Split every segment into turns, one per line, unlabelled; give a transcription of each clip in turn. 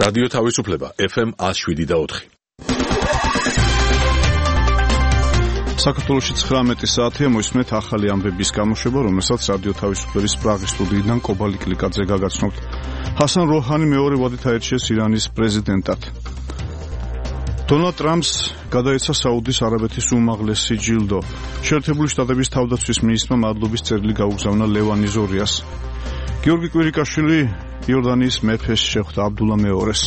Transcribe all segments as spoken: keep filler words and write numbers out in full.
რადიო თავისუფლება ეფ ემ one oh seven და four.
საქართველოში ცხრამეტი საათია, მოისმენთ ახალი ამბების გამოშვება, რომელსაც რადიო თავისუფლების პრაღის სტუდიიდან კობალი კლიკაძე გაგაცნობთ. ჰასან როჰანი მეორე ვადით აირჩიეს ირანის პრეზიდენტად. დონალდ ტრამპს გადაეცა საუდის არაბეთის უმაღლესი ჯილდო. შეერთებული შტატების თავდაცვის მინისტრმა მადლობის წერილი გაუგზავნა ლევან იზორიას. გიორგი კვირიკაშვილი იორდანიის მეფეს შეხვდა აბდულა მეორეს.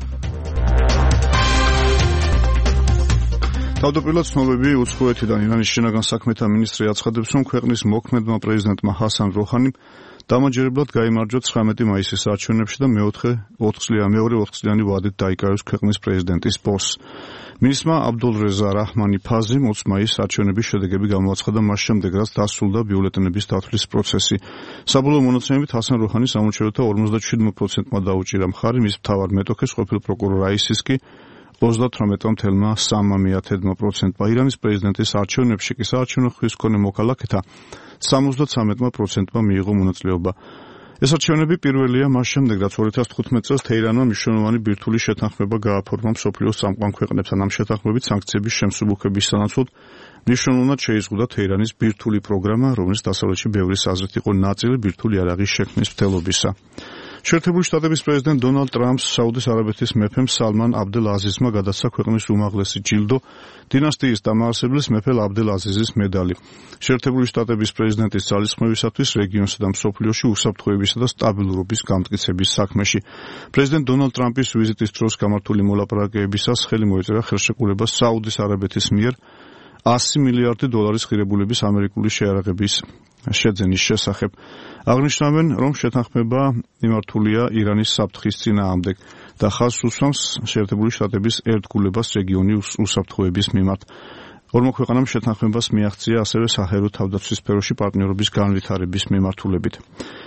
თავდაპირველად ცნობები უცხოეთიდან ირანის შინაგან საქმეთა მინისტრი აცხადებს, რომ ქვეყნის მოქმედმა პრეზიდენტმა ჰასან როჰანიმ დამაჯერებლად გაიმარჯვა ცხრამეტი მაისის არჩევნებში და მეოთხე ოთხწლიანი ოთხწლიანი ვადით დაიკავეს ქვეყნის პრეზიდენტის პოსტს. მინისტრმა აბდულრეზა რაჰმანი ფაზიმ ოც მაისს არჩევნების შედეგები გამოაცხადა მას შემდეგ, რაც დასრულდა ბიულეტენების დათვლის პროცესი. საბოლოო მონაცემებით ჰასან როჰანის სამორჩეულთა ორმოცდაშვიდ პროცენტმა დაუჭირა მხარი, მის მთავარ მეტოქეს ყოფილ პროკურორ რაისის კი ოცდათვრამეტ წამამეათედმა პროცენტმა. ირანის პრეზიდენტის არჩევნებში კი საარჩევნო ხის მქონე მოქალაქეთა სამოცდათვრამეტმა პროცენტმა მიიღო მონაწილეობა. ეს არჩევნები პირველია მას შემდეგ, რაც ორი ათას თხუთმეტ წელს თეირანმა მნიშვნელოვანი ბირთვული შეთანხმება გააფორმა მსოფლიოს წამყვან ქვეყნებთან. ამ შეთანხმებით სანქციების შემსუბუქების სანაცვლოდ მნიშვნელოვნად შეიზღუდა თეირანის ბირთვული პროგრამა, რომელიც დასავლეთში ბევრის აზრით იყო ნაწილი ბირთვული იარაღის შექმნის მცდელობისა. შეერთებული შტატების პრეზიდენტ დონალდ ტრამპს საუდის არაბეთის მეფემ სალმან აბდელ აზიზმა გადასცა ქვეყნის უმაღლესი ჯილდო, დინასტიის დამაარსებლის მეფე აბდელ აზიზის მედალი. შეერთებული შტატების პრეზიდენტის ძალისხმევისათვის რეგიონსა და მსოფლიოში უსაფრთხოებისა და სტაბილურობის გამტკიცების საქმეში. პრეზიდენტ დონალდ ტრამპის ვიზიტის დროს გამართული მოლაპარაკებებისას ხელი მოეწერა ხელშეკრულებას საუდის არაბეთის მიერ ასი მილიარდი დოლარის ღირებულების ამერიკული შეარაღების შეძენის შესახებ. აღნიშნავენ, რომ შეთანხმება მიმართულია ირანის საფრთხის წინააღმდეგ და ხაზს უსვამს შეერთებული შტატების ერთგულებას რეგიონის უსაფრთხოების მიმართ. ორმო ქვეყანამ შეთანხმებას მიაღწია ასევე საჰაერო თავდაცვის სფეროში პარტნიორობის განვითარების მიმართულებით.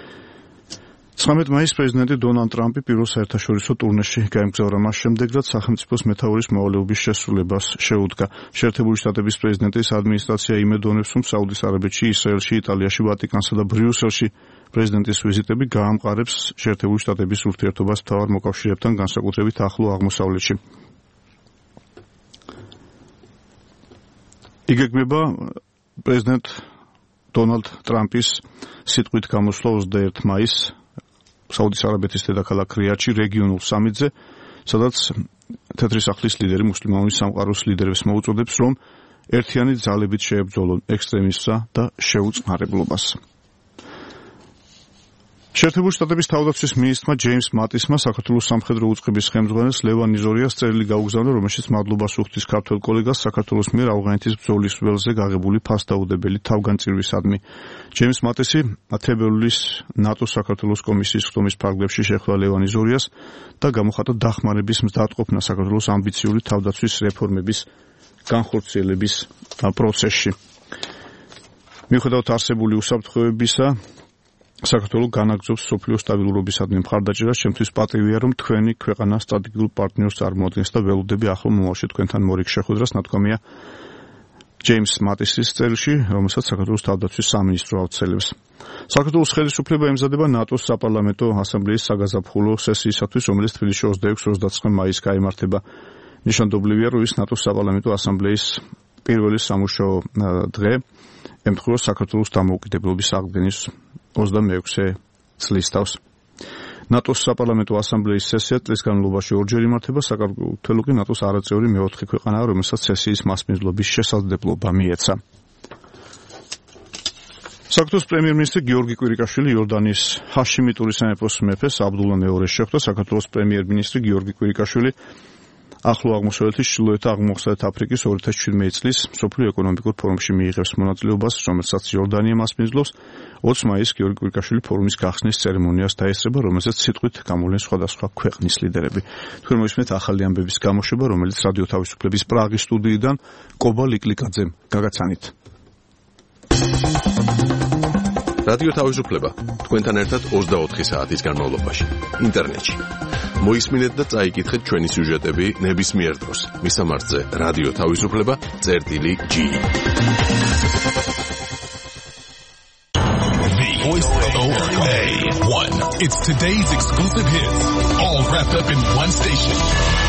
ცხრამეტ მაისს პრეზიდენტი დონალდ ტრამპი პირველ საერთაშორისო ტურნეში გაემგზავრა მას შემდეგ, რაც სახელმწიფოს მეთაურის მოვალეობის შესრულებას შეუდგა. შეერთებული შტატების პრეზიდენტის ადმინისტრაცია იმედოვნებს, რომ საუდის არაბეთში, ისრაელში, იტალიაში, ვატიკანსა და ბრიუსელში პრეზიდენტის ვიზიტები გაამყარებს შეერთებული შტატების ურთიერთობას მთავარ მოკავშირეებთან, განსაკუთრებით ახლო აღმოსავლეთში. იგეგმება პრეზიდენტ დონალდ ტრამპის სიტყვით გამოსვლა ოცდაერთი მაისს საუდის არაბეთის დედაქალაქ რიადში რეგიონულ სამიტზე, სადაც თეთრი სახლის ლიდერი მუსლიმანური სამყაროს ლიდერებს მოუწოდებს, რომ ერთიანი ძალებით შეებრძოლონ ექსტრემიზმსა და შეუწყნარებლობას. შეერთებული შტატების თავდაცვის მინისტრმა ჯეიმს მატისმა საქართველოს სამხედრო უწყების ხელმძღვანელს ლევან იზორიას წერილი გაუგზავნა, რომელშიც მადლობას უხდის ქართველ კოლეგას საქართველოს მიერ ავღანეთის ბრძოლის ველზე გაღებული ფასდაუდებელი თავგანწირვისადმი. ჯეიმს მატისი თებერვლის ნატოს საქართველოს კომისიის ხდომის ფარგლებში შეხვდა ლევან იზორიას და გამოხატა დახმარების მზადყოფნა საქართველოს ამბიციური თავდაცვის რეფორმების განხორციელების პროცესში. მიუხედავად არსებული უსაფრთხოებისა, საქართველო განაგრძობს სოფლიოს სტაბილურობისადმი მხარდაჭერას. ჩემთვის პატივია, რომ თქვენი ქვეყანა სტრატეგიულ პარტნიორს წარმოადგენს და ველოდები ახლო მომავალში თქვენთან მორიგ შეხვედრას, ნათქვამია ჯეიმს მატისის წერილში, რომელსაც საქართველოს თავდაცვის სამინისტრო ავრცელებს. საქართველოს ხელისუფლება ემზადება ნატოს საპარლამენტო ასამბლეის საგაზაფხულო სესიისათვის, რომელიც თბილისში ოცდაექვსი ოცდაცხრე მაისს გაიმართება. ნიშანდობლივია, რომ ის ნატოს საპარლამენტო ასამბლეის პირველი სამუშაო დღე ემთხვევა საქართველოს დამოუკიდებლობის აღდგენის ოცდამეექვსე წლის თავს. ნატოს საპარლამენტო ასამბლეის სესია წლის განმავლობაში ორჯერ იმართება. საქართველო კი ნატოს არაწევრი მეოთხე ქვეყანაა, რომელსაც სესიის მასპინძლობის შესაძლებლობა მიეცა. საქართველოს პრემიერ-მინისტრი გიორგი კვირიკაშვილი იორდანიის ჰაშიმიტური სამეფოს მეფეს აბდულა მეორეს შეხვდა. საქართველოს პრემიერ-მინისტრი გიორგი კვირიკაშვილი ახლო აღმოსავლეთის, ჩრდილოეთ და აღმოსავლეთ აფრიკის ორი ათას შვიდმეტი წლის მსოფლიო ეკონომიკურ ფორუმში მიიღებს მონაწილეობას, რომელსაც იორდანია მასპინძლობს. ოც მაისს გიორგი კვირიკაშვილი ფორუმის გახსნის ცერემონიას დაესწრება, რომელზეც სიტყვით გამოვლენ სხვადასხვა ქვეყნის ლიდერები. თქვენ მოისმენთ ახალი ამბების გამოშვება, რომელიც რადიო თავისუფლების პრაღის სტუდიიდან კობალი კლიკაძემ გაგაცანით.
რადიო თავისუფლება თქვენთან ერთად ოცდაოთხი საათის განმავლობაში ინტერნეტში. მოისმინეთ და წაიკითხეთ ჩვენი სიუჟეტები ნებისმიერ დროს. მისამართზე რადიო თავისუფლება წერტილი ჯი.
The voice of O A one. It's today's exclusive hits, all wrapped up in one station.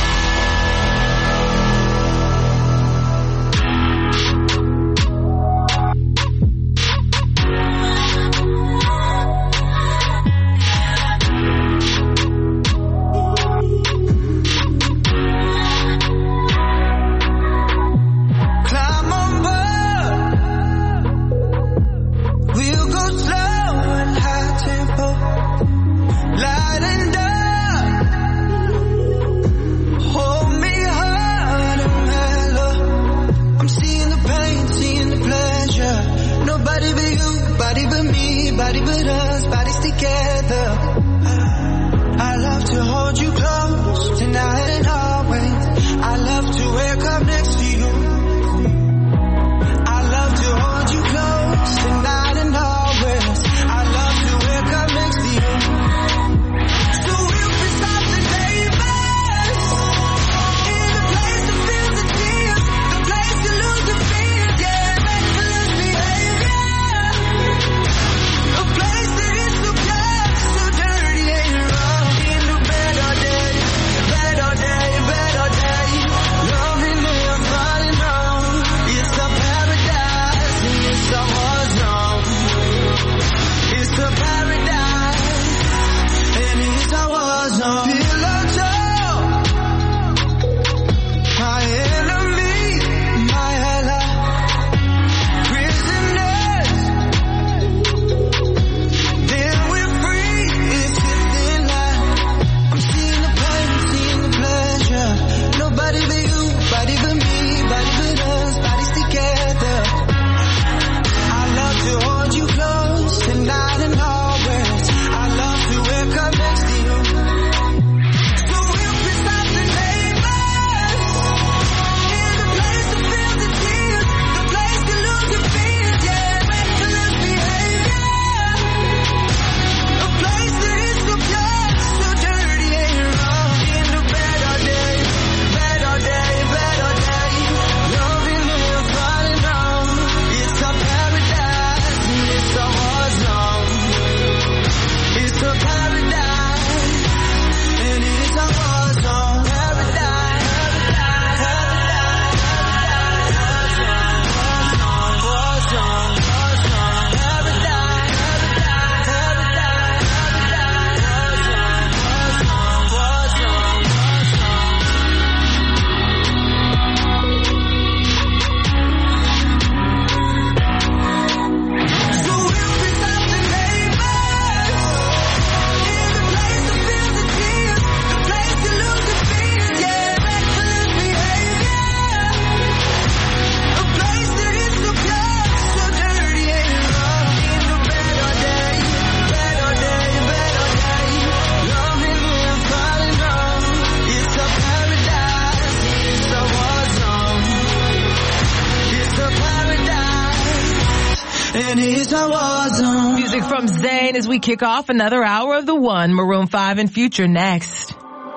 Music from Zayn as we kick off another hour of the one. Maroon five and Future next.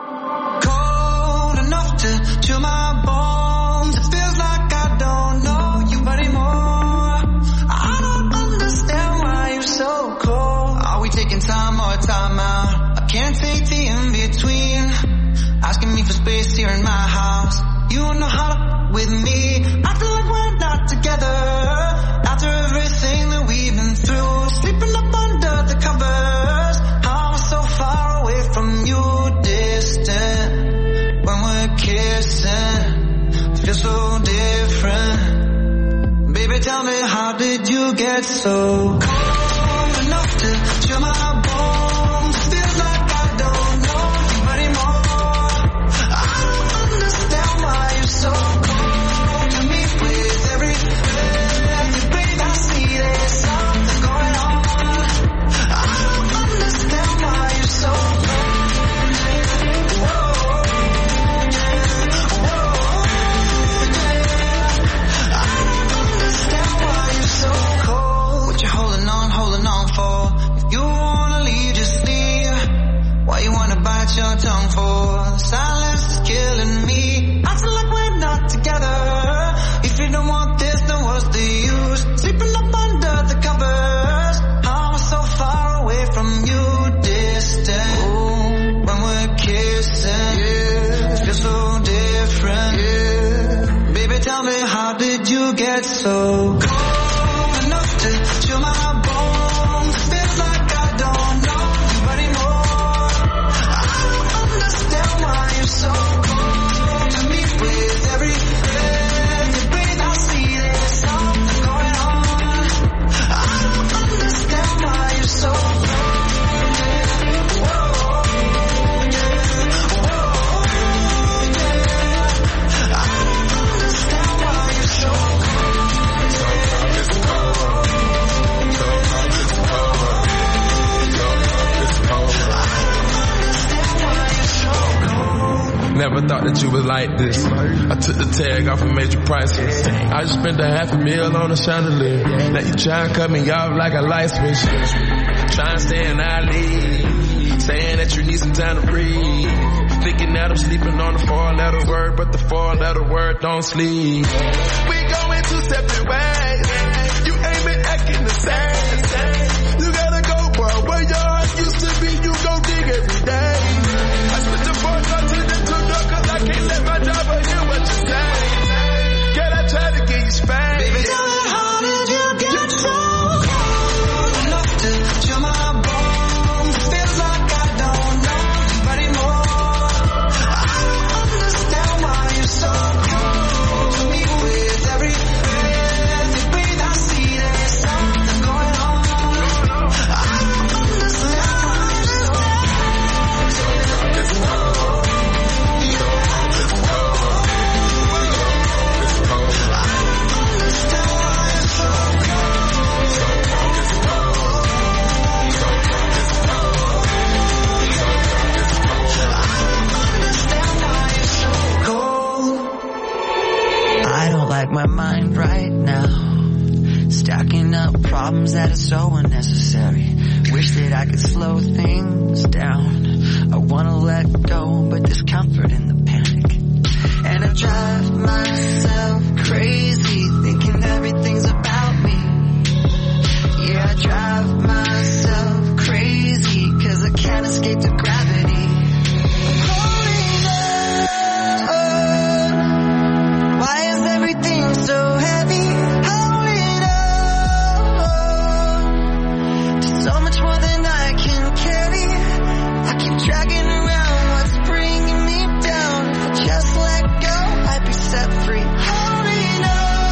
Cold enough to chill my bones. It feels like I don't know you anymore. I don't understand why you're so cold. Are we taking time or time out? I can't take the in-between. Asking me for space here in my house. You don't know how to with me. I feel like we're not together. After everything that we've been through, sleeping up under the covers. I'm so far away from you, distant. When we're kissing, feel so different. Baby, tell me, how did you get so cold enough to chill my bones? Feels like I don't know you anymore. I don't understand why you're so cold to me. With every breath you breathe, I see there's something going on. I don't understand why you're so cold. Whoa, yeah. Whoa, yeah. I don't understand why you're so cold. What you holding on, holding on for? If you want
never thought that you was like this. I took the tag off and made you priceless. I just spent a half a meal on a chandelier. Now you try and cut me off like a light switch. Try and stay in our league, saying that you need some time to breathe. Thinking that I'm sleeping on the four-letter word, but the four-letter word don't sleep. We going two separate ways. You ain't been acting the same. You gotta go, boy, where your heart used to be. You go dig every day. I switched the four door to the two door, cause I can't let my driver hear what you say. Girl, I try to get you spanked. Baby, tell me, how did you get so cold enough to chill my bones? Feels like I don't know you anymore. I don't understand why you're so cold to me. With every breath you breathe, I see there's something going on. I don't understand why you're so cold. It's cold. It's cold. It's cold. I don't understand why you're so cold. It's cold. It's cold. It's cold.
I don't like my mind right now, stacking up problems that are so unnecessary. Wish that I could slow things down. I wanna let go, but there's comfort in the panic. And I drive myself crazy, thinking everything's about me. Yeah, I drive myself crazy, cause I can't escape the gravity. Holding on, why is everything so heavy? Holding on, to so much more than I can carry. I keep dragging around what's bringing me down. If I just let go, I'd be set free. Holding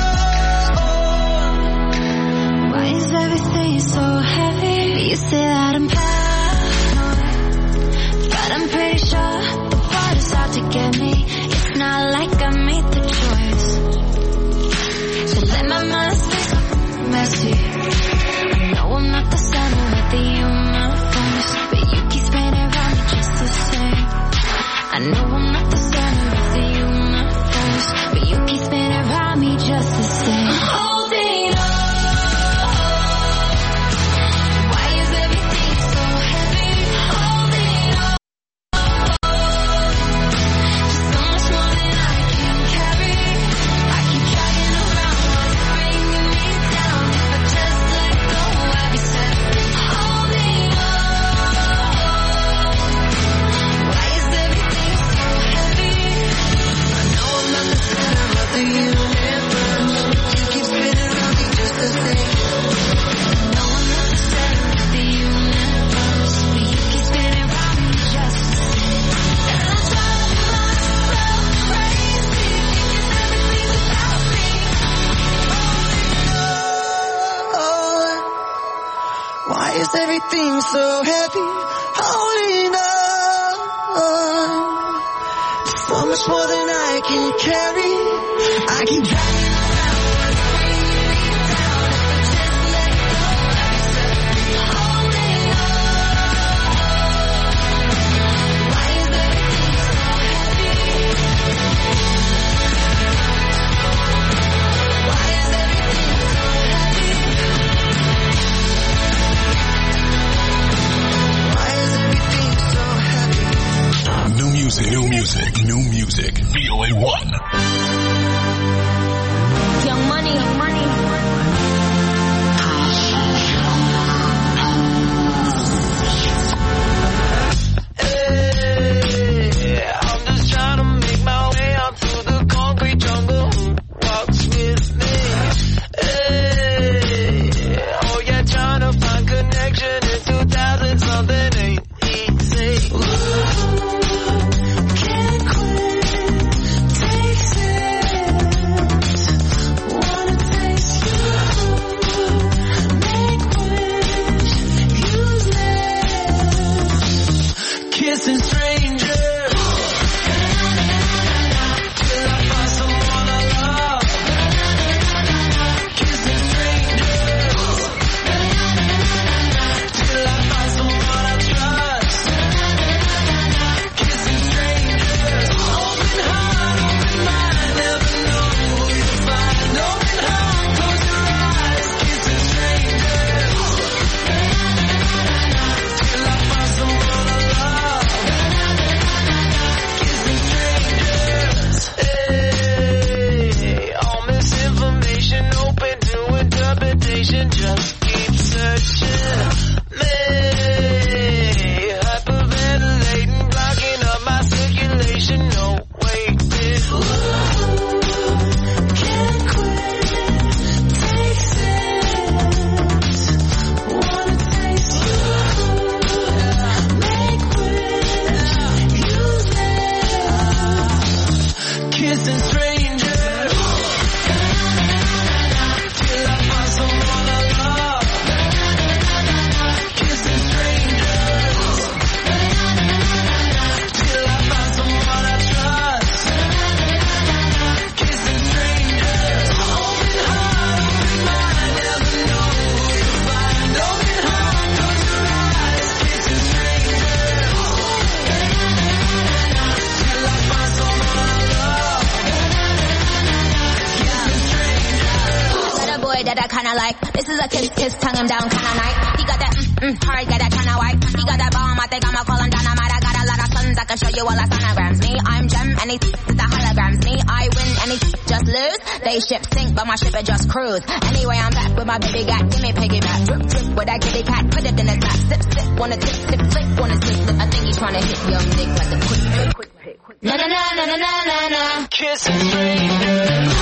on, why is everything so heavy? You say that I'm paranoid, but I'm pretty sure the water's out to get me. It's not like I made the choice to let my mind stay messy. I know I'm not the center of the universe, but you keep spinning around me just the same. I know I'm not the center of the universe, but you keep spinning around me just the same. Holding on. Why is everything so heavy? Holding on. Just so much more than I can carry. I keep dragging around what's bringing me down. If I just let go, I'd be set free. Holding on. Why is everything so heavy? I know I'm not the center of the universe. You keep spinning around me just the same. I know I'm not the center of the universe, but you keep spinning around me just the same. And I drive myself crazy, thinking everything's about me. Oh, why is everything so heavy? Holding on, so much more than I can carry. I keep dragging around what's bringing me down. If I just let go, I'd be set free. Holding on, why is everything so heavy? Why is everything so heavy? Why is everything so heavy?
New music, new music, new music. V O A one.
Young Money, Young Money.
Hey, I'm just trying to make my way out through the concrete jungle. Who walks with me? Hey, oh yeah, trying to find connection in two thousand something ain't easy. Can't quit, takes it. Wanna taste you, make wish, useless. Kissing strangers. Till I find someone I love. Kissing strangers. Till
him down kinda night. He got that mm, mm, hard, got that kinda white. He got that bomb, I think I'ma call him dynamite. I got a lot of sons, I can show you all the sonograms. Me, I'm Gem, and these is the holograms. Me, I win, and these just lose. They ship sink, but my ship it just cruise. Anyway, I'm back with my baby gat, give me piggyback. Drip, drip, with that kitty cat, put it in the tap. Sip, sip, wanna tip, sip, flick, wanna slip, slip. I think he's trying to hit young Nick like a quick pick, quick pick, quick pick. Na na na na na na na na. Kissing strangers.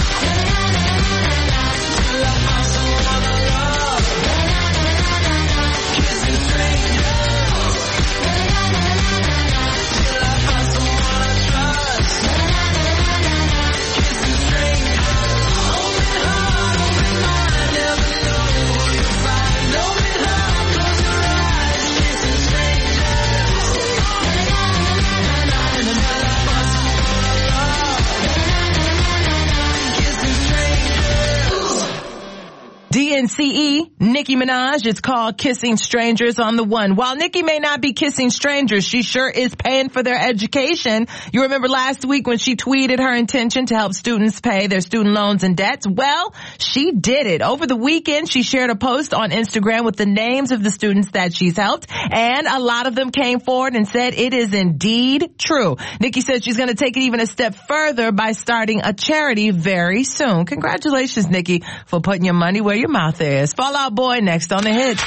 D N C E, Nicki Minaj. It's called Kissing Strangers on the One. While Nicki may not be kissing strangers, she sure is paying for their education. You remember last week when she tweeted her intention to help students pay their student loans and debts? Well, she did it. Over the weekend, she shared a post on Instagram with the names of the students that she's helped, and a lot of them came forward and said it is indeed true. Nicki said she's going to take it even a step further by starting a charity very soon. Congratulations, Nicki, for putting your money where your mouth is. Fall Out Boy next on the hits.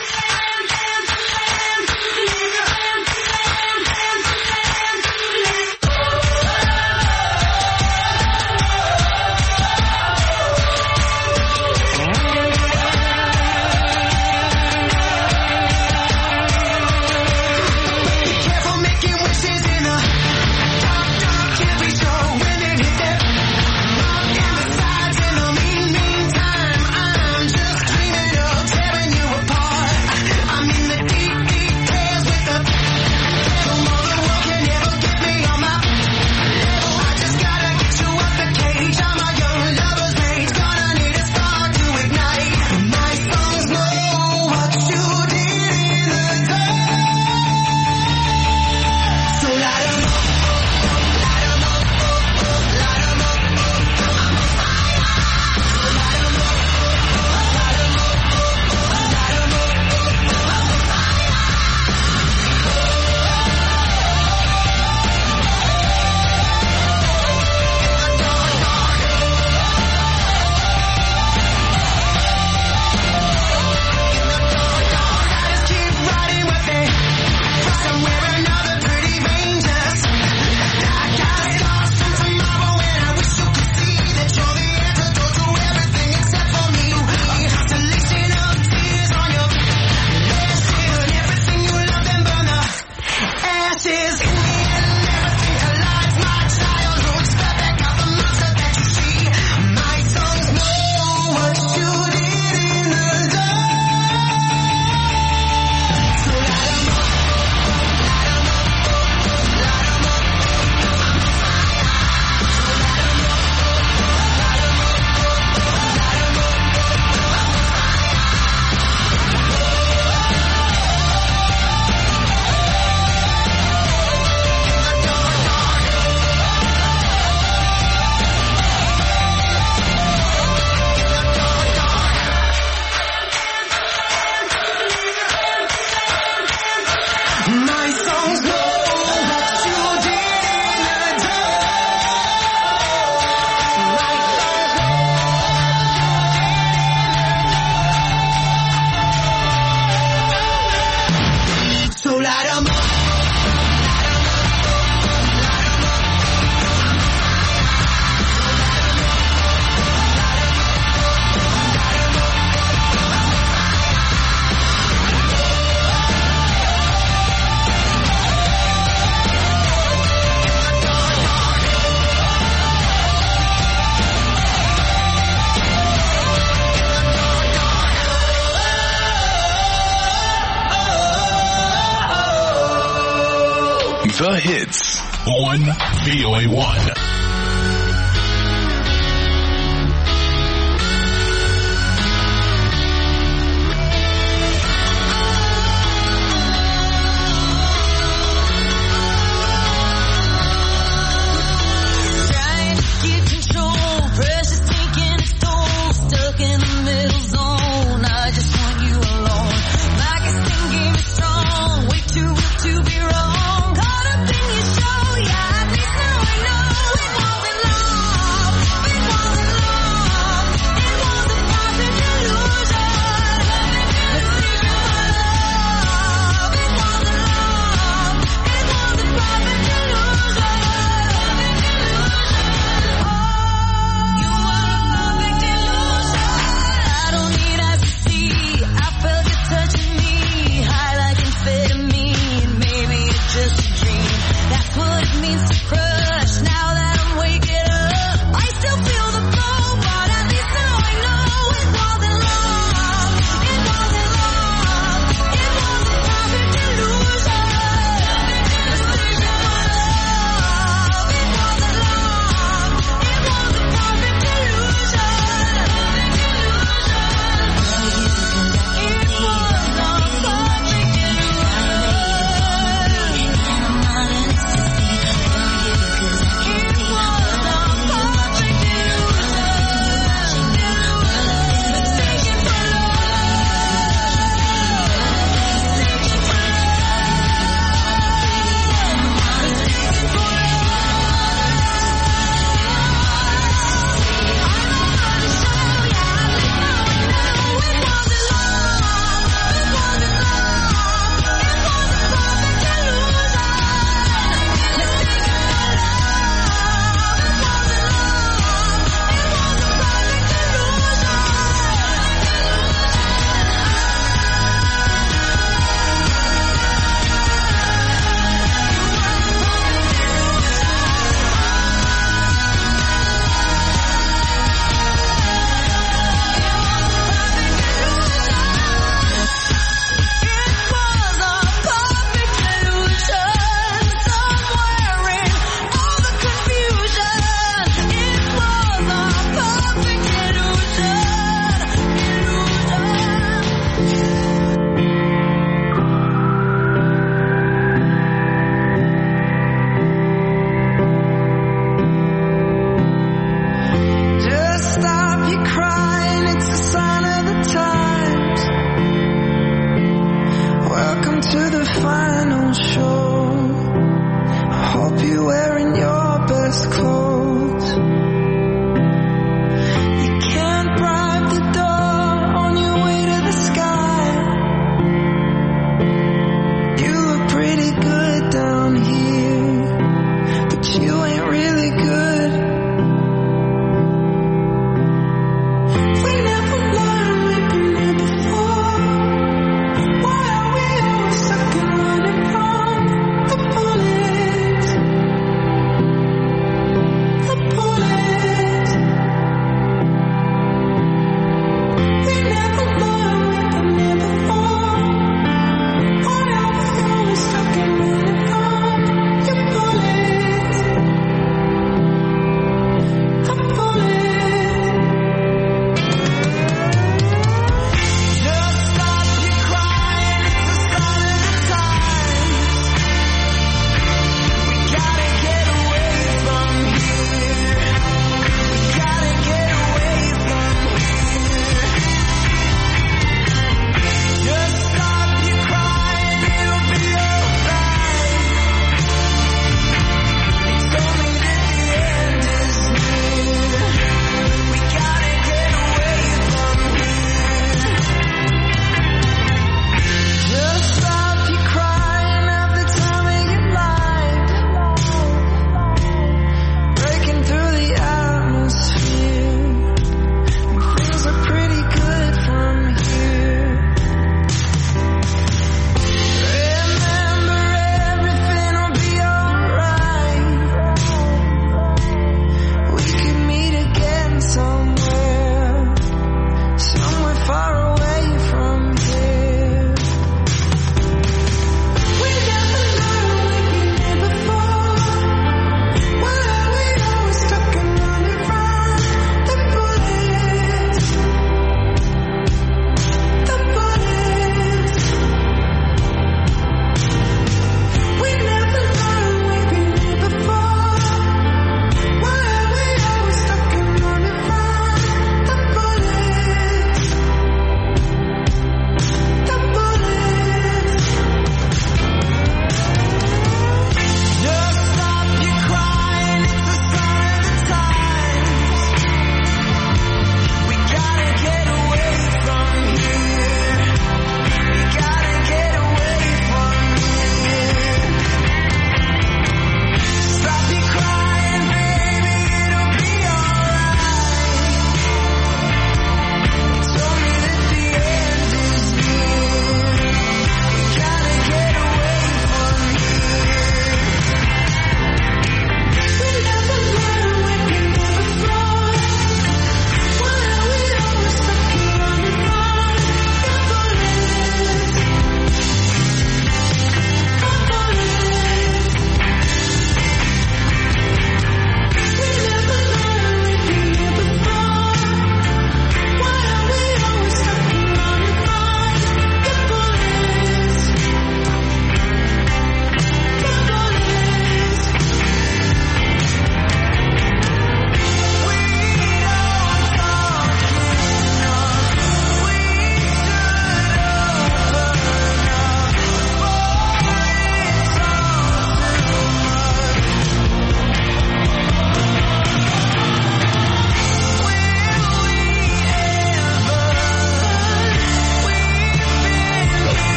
The hits on V O A one.
Precious taking its toll, stuck in the middle zone. I just want you
to the final show. I hope you're wearing your best clothes. You can't bribe the door on your way to the sky. You look pretty good down here, but you ain't really good. We never learned, we've been here before. Why are we always stuck and running from the bullets?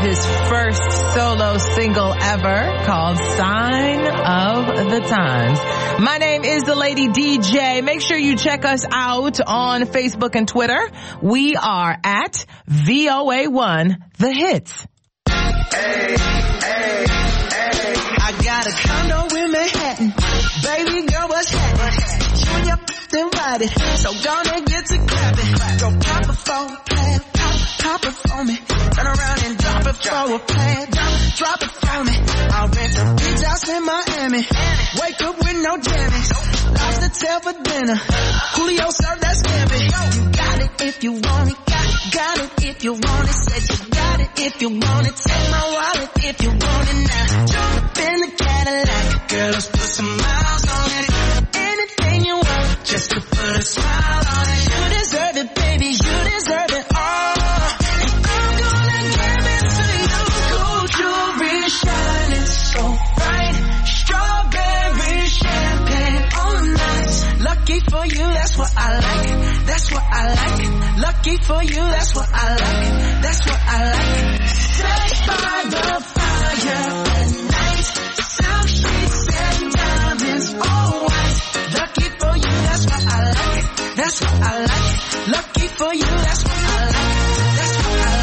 his first solo single ever called Sign of the Times. My name is the Lady D J. Make sure you check us out on Facebook and Twitter. We are at V O A one The Hits.
Hey, hey, hey. I got a condo in Manhattan. Baby girl, what's happening? You and your invited, so gonna get to clapping. Go pop it for a plan, pop, pop it for me. Turn around and drop it for a plan, drop, drop it for me. I'll rent the beach house in Miami. Wake up with no jammies. Lobster tail for dinner. Julio served that scampi. You got it if you want it. Got, got it if you want it. Said you got it if you want it. Take my wallet if you want it now. Jump in the Cadillac. Girl, let's put some miles on it. Anything you want, just to put a smile on it. You deserve it, baby. You deserve it all. And I'm gonna give it to you. Gold jewelry shining so bright. Strawberry champagne on nice. Lucky for you, that's what I like. That's what I like. Lucky for you, that's what I like. That's what I like. Stay by the fire at night. Silk sheets and diamonds all white. Lucky for you, that's what I like. That's what I like. Lucky for you, that's what I like. That's what I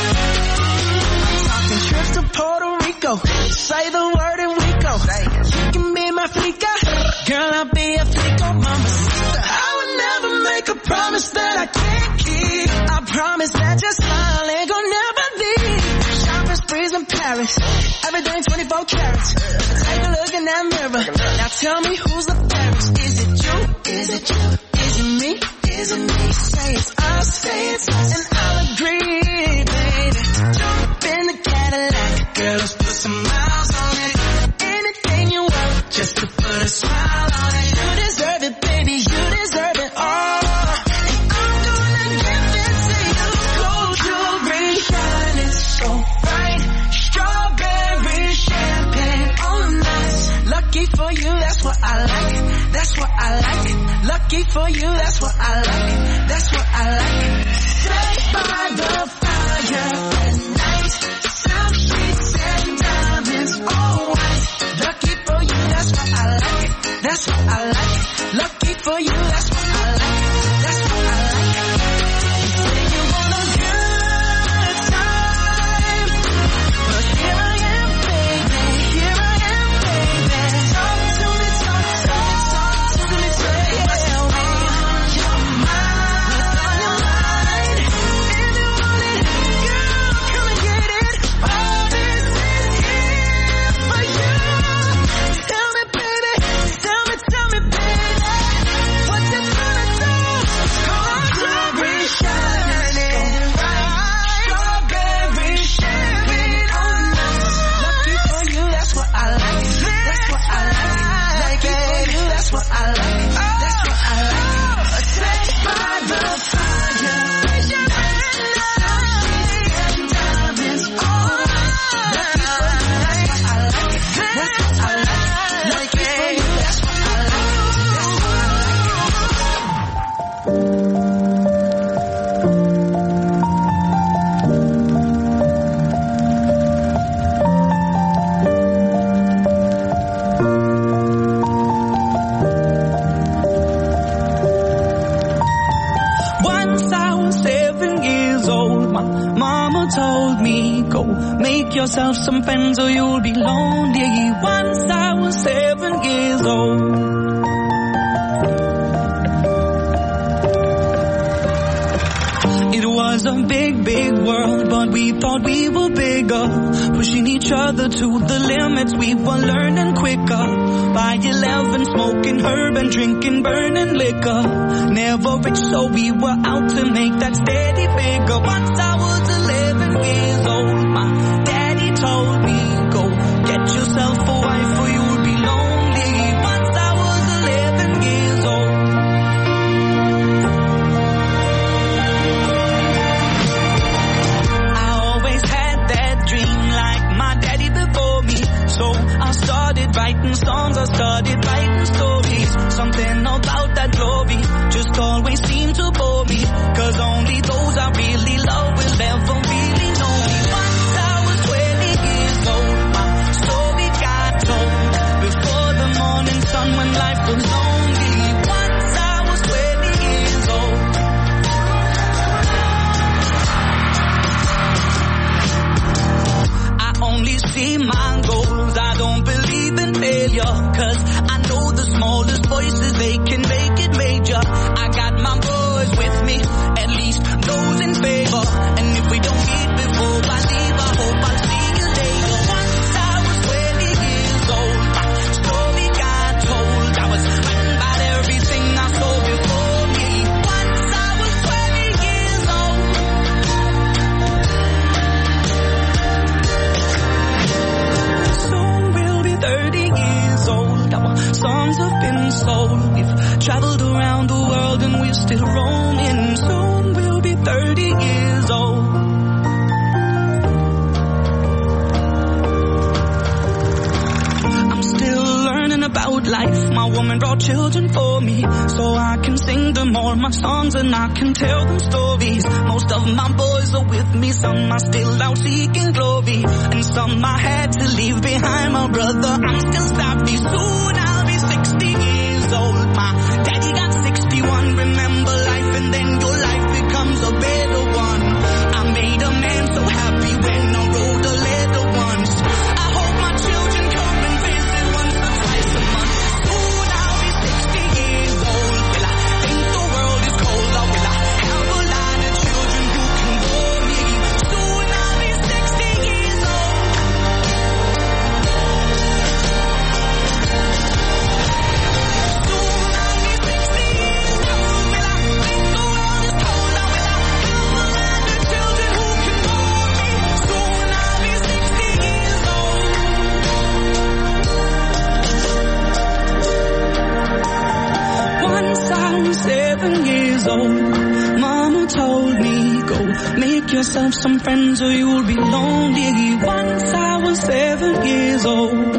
like. I'm talking trips to Puerto Rico. Say the word and we go. You can be my flica. Girl, I'll be a flico, mama. I would never make a promise that I can't keep. I promise that your smile ain't gonna never leave. Shopping sprees in Paris. Everything twenty-four carats. Take a look in that mirror. Now tell me who's the fairest. Is it you? Is it you? Is it me? Is it me? Say it's us, say it's us, and I'll agree, baby. Jump in the Cadillac. Girl, let's put some miles on it. Anything you want, just to put a smile on it. You deserve it, baby. You deserve it all. And I'm gonna give it to you. Gold jewelry shining so bright. Strawberry champagne on nice. Lucky for you, that's what I like. That's what I like. Lucky for you, that's what I like. That's what I like. Stay by the fire at night. Silk sheets and diamonds all white. Lucky for you, that's what I like. That's what I like. Lucky for you, that's what I like. That's what I like. You say you want a good time, but here I am, baby. Here I am, baby. Talk to me, talk, talk, talk to me, tell what's on your mind. What's on your mind? If you want it, girl, come and get it. All this is here for you. Tell me, baby. Tell me, tell me, baby. What you gonna do? Gold jewelry shining bright. Strawberry champagne on nice. Lucky for you, that's what I like. That's what I like. Lucky for you, that's what I like. That's what I like. Stay by the fire. And diamonds all night. Lucky for you, that's what I like. That's what I like. Lucky for you, that's what I like. That's what I like.
Once I was seven years old, my mama told me, go make yourself some friends or you'll be lonely. Once I was seven years old. It was a big, big world, but we thought we were bigger. Pushing each other to the limits, we were learning quicker. By eleven, smoking herb and drinking burning liquor. Never rich, so we were out to make that steady figure. Once I was eleven years old, my daddy told me, go get yourself a wife or you'll be lonely. Once I was eleven years old. So I started writing songs, I started writing stories. Something about that glory just always seemed to bore me. Cause only those I really love will ever really know me. Once I was see my goals. I don't believe in failure, cause I know the smallest voices, they can make it major. I got my boys with me, at least those in favor. And if we don't meet before I leave, I hope I'll see you later. Once I was twenty years old, my story got told. I was frightened by everything I saw before me. Once I was twenty years old. Soon we'll be thirty years old. Our songs have been sold. We've traveled around the world and we're still roaming. Soon we'll be thirty years old. I'm still learning about life. My woman brought children for me, so I can sing them all my songs and I can tell them stories. Most of my boys are with me, some are still out seeking glory, and some I had to leave behind. My brother, I'm still savvy. Soon I'll be sixty years old. My daddy got sixty-one. Remember life and then your life becomes a better one. I made a man so happy when I wrote a letter once. I hope my children come and visit once or twice a month. Soon I'll be sixty years old. Will I think the world is cold, or will I have a lot of children who can bore me? Soon I'll be sixty years old. Soon I'll be sixty years old. Will I think the world is cold, or will I have a lot of children who can bore me? Soon I'll be sixty years old. Once I was seven years old, Mama told me, go make yourself some friends or you'll be lonely. Once I was seven years old.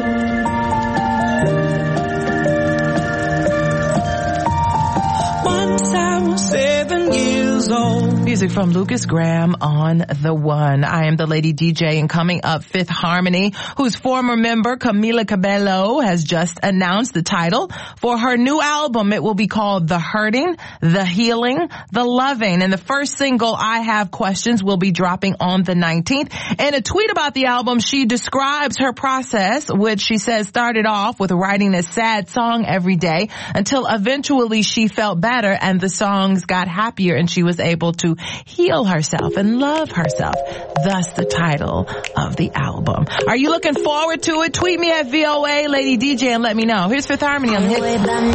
Once I was seven years old.
Music from Lucas Graham on The One. I am the Lady D J, and coming up, Fifth Harmony, whose former member Camila Cabello has just announced the title for her new album. It will be called The Hurting, The Healing, The Loving. And the first single, I Have Questions, will be dropping on the nineteenth. In a tweet about the album, she describes her process, which she says started off with writing a sad song every day until eventually she felt better and the songs got happier and she was able to heal herself and love herself. Thus the title of the album. Are you looking forward to it? Tweet me at V O A Lady D J and let me know. Here's Fifth Harmony on the hit.
I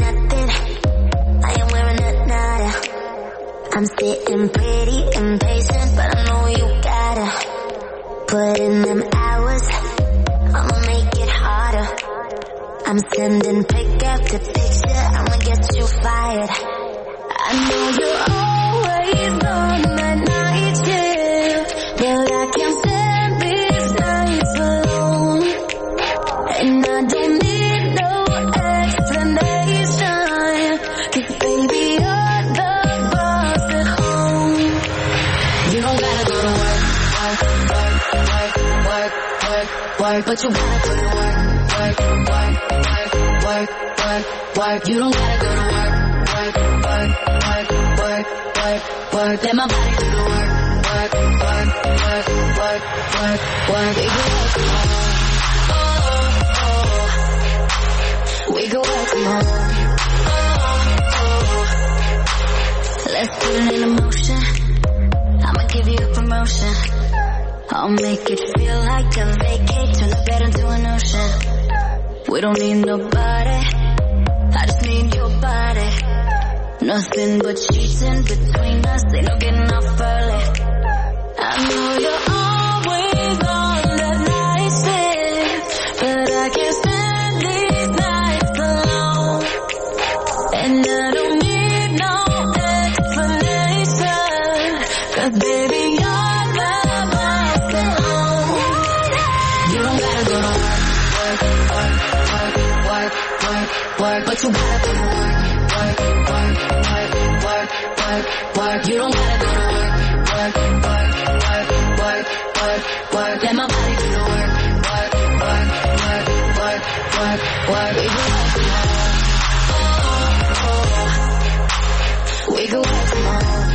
am wearing a nada. I'm sitting pretty impatient, but I know you gotta put in them hours. I'ma make it harder. I'm sending pick after picture. I'ma get you fired. I know you're always on that night shift, but I can't stand these nights alone. And I don't need no explanation, 'cause baby you're the boss at home. You don't gotta go to work, work, work, work, work, work, but you gotta go to work, work, work, work, work, work, work. You don't gotta go to work, work, work, work, work, work, work. Let my body do the work, work, work, work, work, work, work. We can work from home. Oh, oh, oh. We can work from home. Oh, oh. Let's put it in motion. I'ma give you a promotion. I'll make it feel like a vacate, turn the bed into an ocean. We don't need nobody, I just need your body. Nothing but cheating between us, ain't no getting off early. I know you're always on that night shift, but I can't stand these nights alone. And I don't need no explanation, 'cause baby you're the boss at home. You don't gotta go to work, work, work, work, work, work, but you gotta go to work, work, work, work, work, work, work. You don't gotta go to work, work, work, work, work, work, work. Let my body do the work, work, work, work, work, work, work. We can work from home. Oh, oh. We can work from home.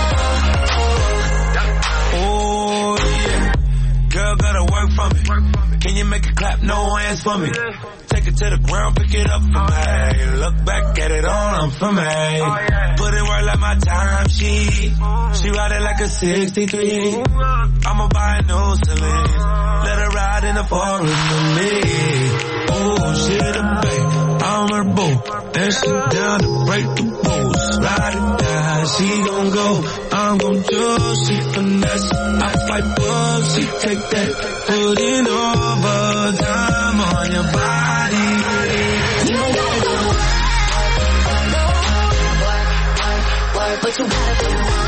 Oh, oh.
Oh yeah, girl gotta work for me. Can you make it clap? No hands for me. Take it to the ground, pick it up for me. Look back at it all, I'm for me. Put it work like my time sheet. She ride it like a sixty-three. I'ma buy a new Celine. Let her ride in the forest with me. Oh, she the babe, I'm her boo. And she down to break the rules. Ride it down, she gon' go. I'm gon' do, she finesse. I fight book, she take that. Putting overtime on your body.
You don't gotta go to work, work, work, but you gotta go to work.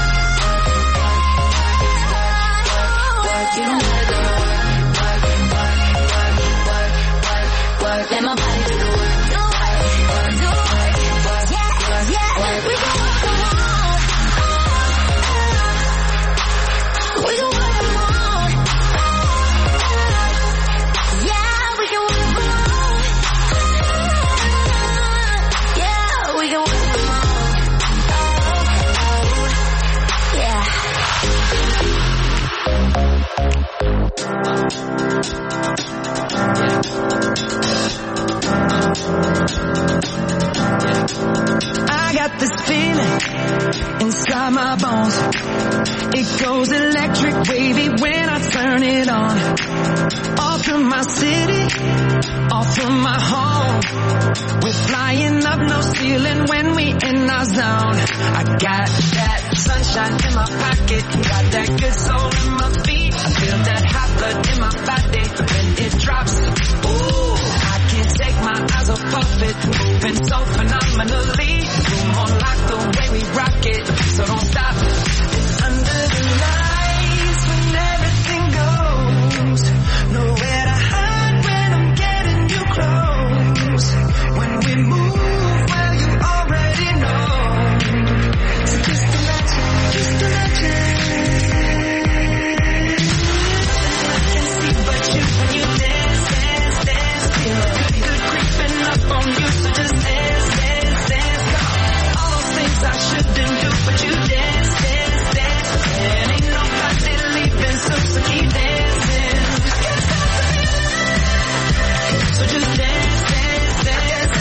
Work, you don't gotta go to work, work, work, work, work, work. Let my body do the work. Do work, do work, work, yeah, yeah. We can work from home. We can work from home. Yeah, we can work from home. Yeah, we can work from home. Yeah.
I got this feeling inside my bones. It goes electric wavy when I turn it on. Off from my city, off from my home. We're flying up, no ceiling when we in our zone. I got that sunshine in my pocket, got that good soul in my feet. I feel that hot blood in my body when it drops. Ooh, I can't take my eyes off of it, moving so phenomenally. Room on lock the way we rock it, so don't stop. It's under the lights when everything goes. Nowhere to hide when I'm getting you close. When we move, well you already know. So just imagine, just imagine. I can see but you when you dance, dance, dance. Feel good, good creeping up on you, so just dance, dance, dance. All those things I shouldn't do, but you dance, dance, dance. And ain't nobody leaving soon, so keep dancing. Can't stop the feeling. So just dance, dance, dance.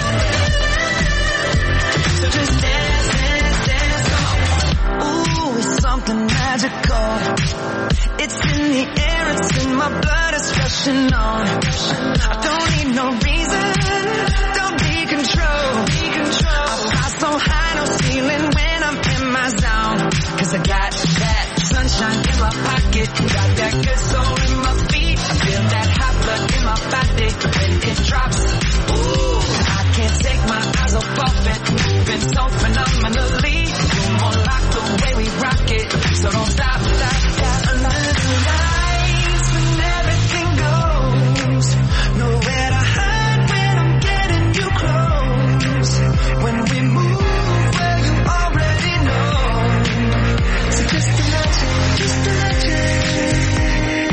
So just dance, dance, dance. Come on. Ooh, it's something magical. It's in the air, it's in my blood, it's rushing on. I don't need no reason, don't be control. I fly so high, no ceiling when I'm in my zone. Cause I got that sunshine in my pocket, got that good soul in my feet. I feel that hot blood in my body when it drops. Ooh, I can't take my eyes off of it, moving so phenomenally. Room on lock the way we rock it, so don't stop, stop, stop. Under the lights when everything goes. Nowhere to hide when I'm getting you close. When we move, well you already know. So just imagine, just imagine.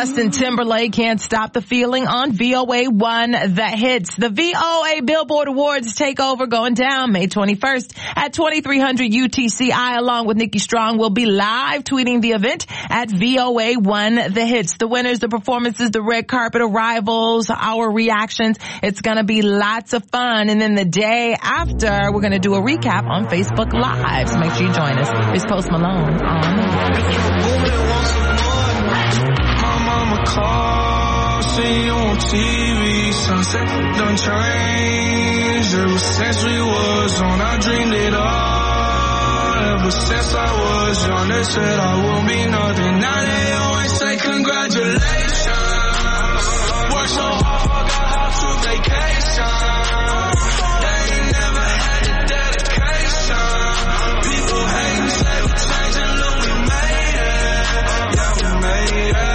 Justin Timberlake, Can't Stop the Feeling on V O A one The Hits. The V O A Billboard Awards takeover going down May twenty-first at twenty-three hundred U T C. I, along with Nikki Strong, will be live tweeting the event at V O A one The Hits. The winners, the performances, the red carpet arrivals, our reactions. It's going to be lots of fun. And then the day after, we're going to do a recap on Facebook Live. So make sure you join us. Here's Post Malone on
My mama called, see you on T V, sunset done changed. Ever since we was on, I dreamed it all. Ever since I was young, they said I won't be nothing. Now they always say congratulations. Worked so hard, got house to vacation. They ain't never had the dedication. People hating, say we changed and look, we made it. Yeah, we made it.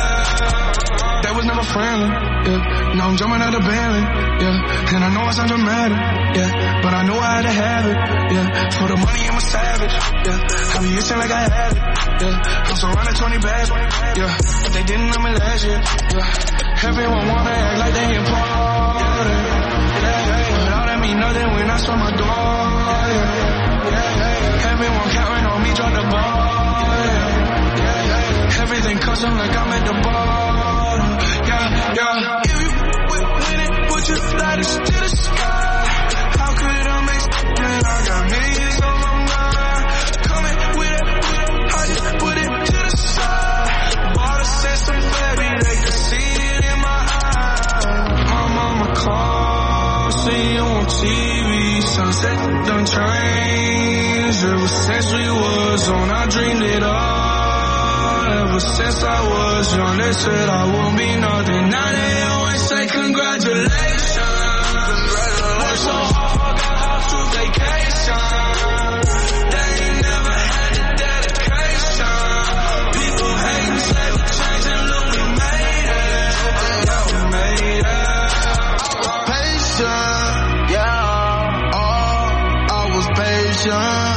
That was never friendly, yeah. Now I'm jumping out of Bentley, yeah. And I know I sound dramatic, yeah. But I know I had to have it, yeah. For the money, I'm a savage, yeah. I be itching like I had it, yeah. I'm surrounded twenty bags, yeah. But they didn't know me last year, yeah. Everyone wanna act like they important, yeah, yeah. But all that mean nothing when I saw my door, yeah, yeah, yeah. Everyone counting on me, drop the ball, yeah, yeah, yeah. Everything custom like I'm at the bar, yeah, yeah. If you win it, would you fly this to the sky? How could I make it when I got millions on my mind? Coming with it, I just put it to the side. Bought a sense of baby, they could see it in my eyes. My mama called, see you on T V, sunset done changed. Ever since we was on, I dreamed it all. Ever since I was young, they said I won't be nothing. Now they always say congratulations. Worked so hard, got house to vacation. They ain't never had the dedication. People hating, say we changed and look, we made it. Yeah, we made it. Patient, yeah. Oh, I was patient.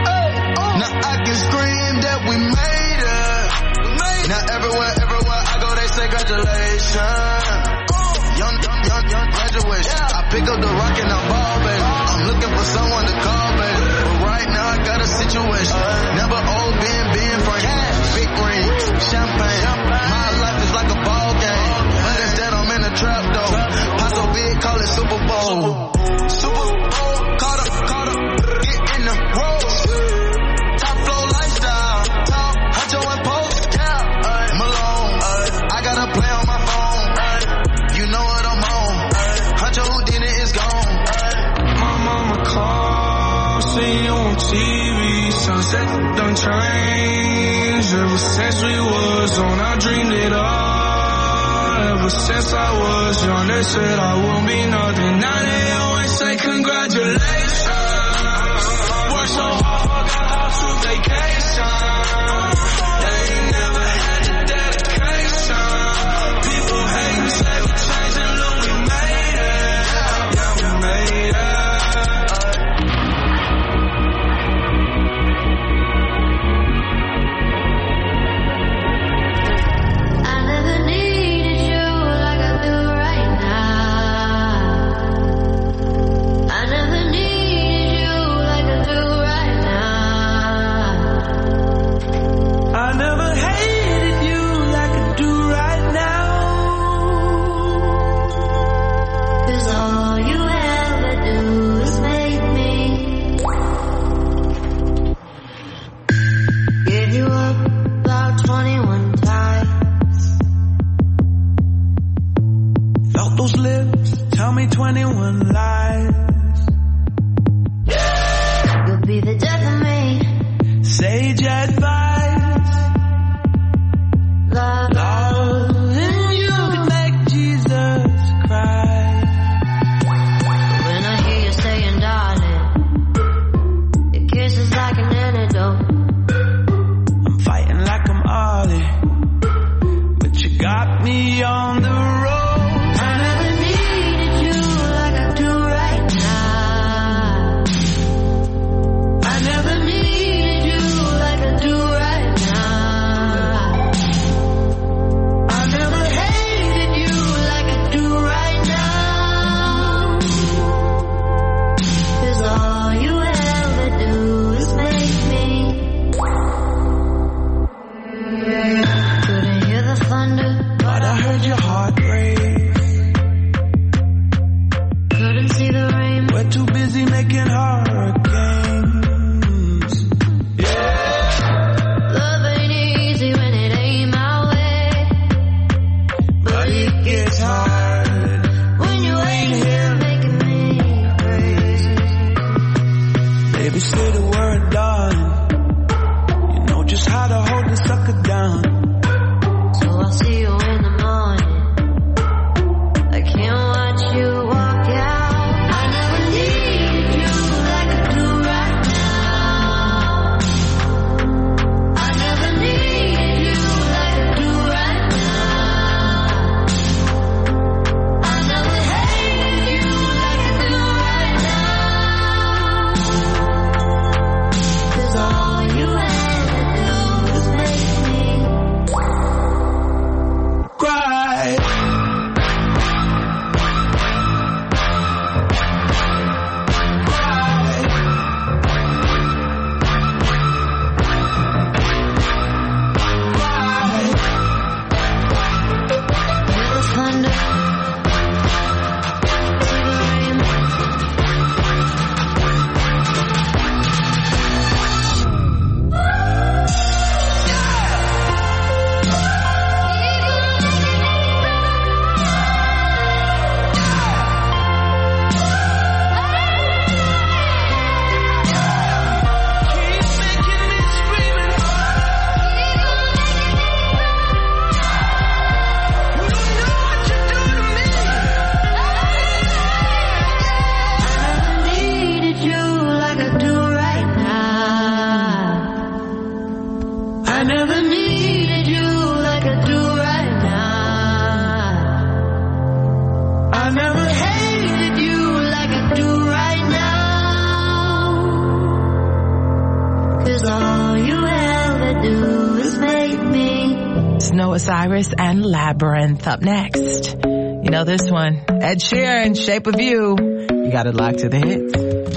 Now I can scream that we made it. Now everywhere, everywhere I go, they say congratulations. Young, young, young, young graduation. I pick up the rock and I ball, baby. I'm looking for someone to call, baby. But right now I got a situation. Never old, being, being frank. Big ring, champagne. My life is like a ball game. But instead I'm in a trap, though. Pop so big, call it Super Bowl. Super Bowl, caught up, caught up. Get in the road. Top flow lifestyle. Huncho and Post. Malone. I got a play on my phone. You know what I'm on. Huncho Houdini is gone. My mama called, see you on T V, sunset done changed. Ever since we was on, I dreamed it all. Ever since I was young, they said I won't be nothing. Now they always say congratulations. Worked so hard, got house to vacation. They ain't never had the dedication. People hating, say we changed and look, we made it. Yeah, we made it.
I never needed you like I do right now. I never need
say the word, darling. You know just how to hold the sucker down.
So I'll see you in the morning. I can't watch you walk out. I never need you like I do right now. I never need you like I do right now. I never hated you like I do right now. 'Cause all you had to do was make me
Cry.
thunder.
Osiris and Labyrinth up next. You know this one. Ed Sheeran, Shape of You. You got it locked to the hits.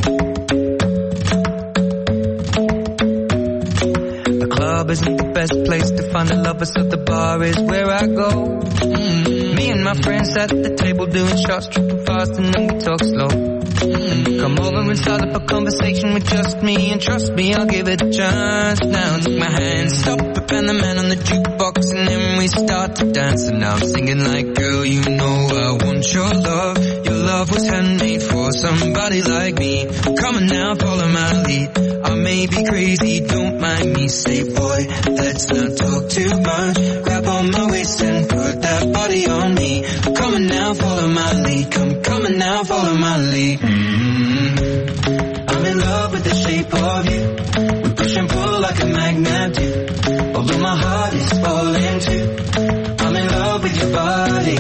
The club isn't the best place to find a lover, so the bar is where I go. Mm-hmm. Me and my friends at the table doing shots, tripping fast, and then we talk slow. Mm-hmm. Come over and start up a conversation with just me, and trust me, I'll give it a chance. Now take my hand, stop it, and the man on the jukebox, and then we start to dance. And now I'm singing like, girl, you know I want your love. Your love was handmade for somebody like me. Come on now, follow my lead. I may be crazy, don't mind me. Say, boy, let's not talk too much. Grab on my waist and put that body on me. Come on now, follow my lead. Come, come on now, follow my lead. Mm-hmm. I'm in love with the shape of you. We push and pull like a magnet do. Although my heart is falling too. I'm in love with your body.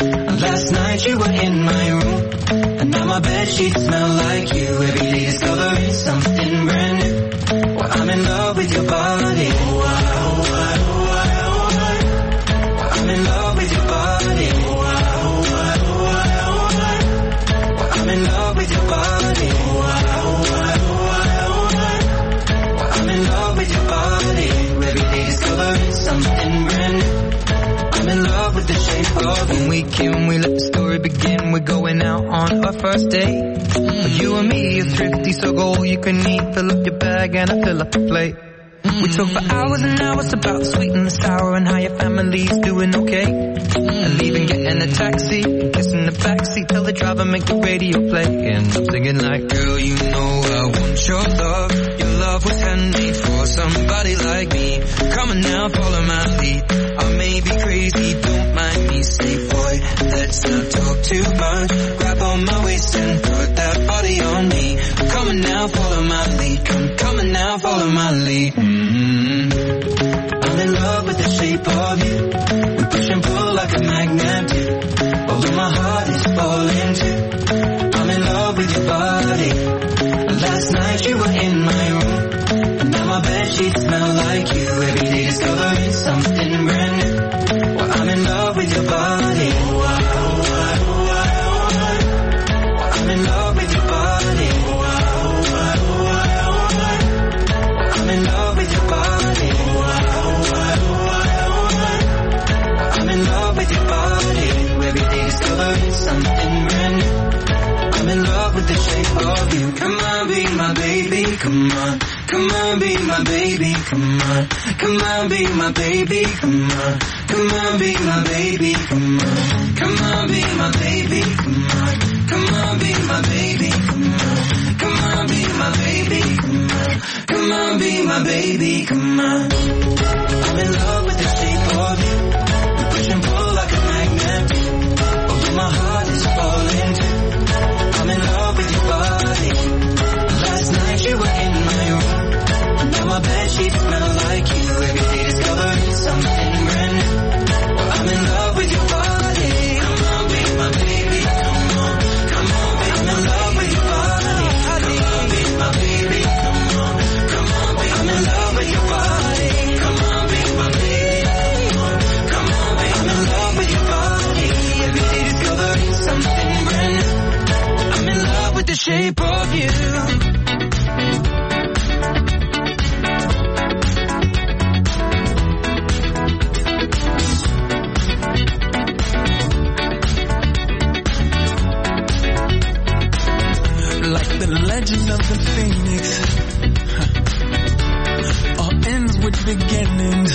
Last night you were in my room, and now my bedsheets smell like you. Every day discovering something brand new. Well, I'm in love with your body. Oh, I, oh, I, oh, I, oh, I. Well, I'm in love with your body. Oh, I, oh, I, oh, I, oh, I. Well, I'm in love with your body. Oh, I, oh, I, oh, I, oh, I. Well, I'm in love with your body. Every day discovering something brand new. I'm in love with the shape of when we came, we let the story begin. We're going out on our first date. Mm. You and me are thrifty, so go all you can eat. Fill up your bag and I fill up the plate. Mm. We talk for hours and hours about the sweet and the sour and how your family's doing okay. Mm. And leaving, getting a taxi, kissing the backseat, tell the driver make the radio play. And I'm singing like, girl, you know I want your love. Your love was handmade for somebody like me. Come on now, follow my lead. I may be crazy, don't mind me. Say, boy, let's not talk too much. Grab on my waist and put that body on me. Come on now, follow my lead. Come, come on now, follow my lead. Mm-hmm. I'm in love with the shape of you. We push and pull like a magnet do. Although my heart is falling too. I'm in love with your body. Last night you were in my room, and now my bedsheets smell like you. Every day discovering something brand new. Well, I'm in love with your body. Oh, I, oh, I, oh, I, oh, I. Well, I'm in love with your body. Oh, I, oh, I, oh, I, oh, I. Well, I'm in love with your body. Oh, I, oh, I, oh, I, oh, I. Well, I'm in love with your body. Every day discovering something brand new. I'm in love with the shape of you. Come on, be my baby, come on. Come on, be my baby, come on. Come on, be my baby, come on. Come on, be my baby, come on. Come on, be my baby, come on. Come on, be my baby, come on. Come on, be my baby, come
my baby, come on. I'm in love with the shape of you. We push and pull like a magnet. Oh, my heart is falling too. I'm in love with your body. Last night you were in my room. Now my bedsheets smell like you. Every day discovering something brand new. Well, I'm in love with your body. Come on, be my baby. Come on, come on, be I'm in love with your body. Come on, be my baby. Come on, come on, be I'm in love with your body. Come on, be my baby. Come on, come on, be I'm in love with your body. Every day discovering something brand new. I'm in love with the shape of you.
Like the legend of the phoenix, huh. All ends with beginnings.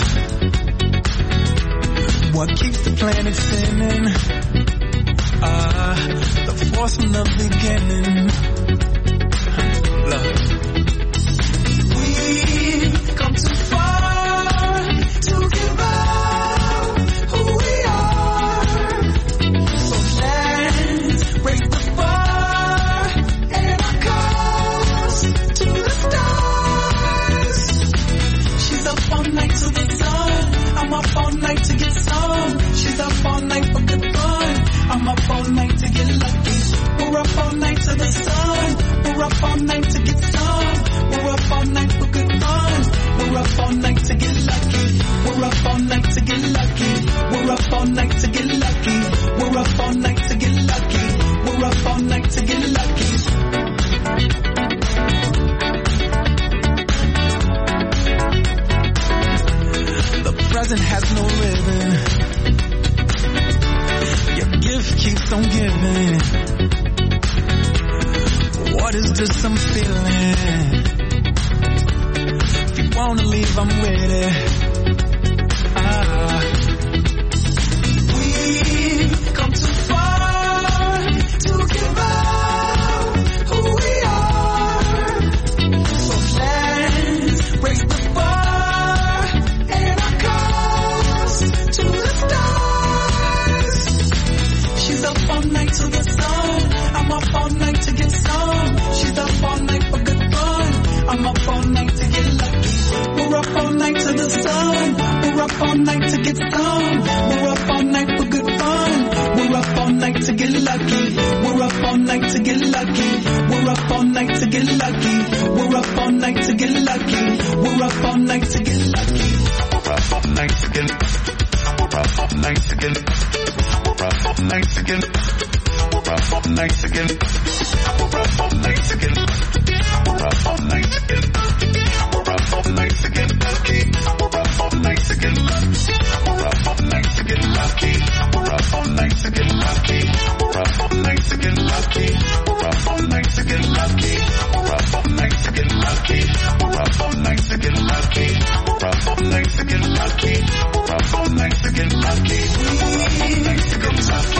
What keeps the planet spinning? Ah, uh, the force from the beginning. Huh. Love. We've come too far to give up who we are. So let's raise the bar and our cause to the stars. She's up all night to the sun. I'm up all night to get some. She's up all night for good fun. I'm up all night to get lucky. We're up all night to the sun. We're up all night to get some. We're up all night for good fun. We're up all night to get lucky. We're up all night to get lucky. We're up all night to get lucky. We're up all night to get lucky. We're up all night to get lucky. The present has no ribbon. Your gift keeps on giving. What is this I'm feeling? If you wanna leave, I'm with it. Ah. We've come too far to give up who we are. So let's raise the bar and our cause to the stars. She's up all night to the sun. I'm up all night to get some. She's up all night for good fun. I'm up all night to get lucky. We're up all night to the sun. We're up all night to get some. We're up all night for good fun. We're up all night to get lucky. We're up all night to get lucky. We're up all night to get lucky. We're up all night to get lucky. We're up all night to get lucky. We're up all night to get. We're up all night to get. We're up all night to get. We're up all night to get. We're up all night to get. We're up all night to get. We're up all night to get lucky. We're up all night to get lucky. We're up all night to get lucky. We're up all night to get lucky. We're up all night to get lucky. We're up all night to get lucky. We're up all night to get lucky. We're up all night to get lucky. We're up all night to get lucky. We're up all night to get lucky. We're up all night to get lucky.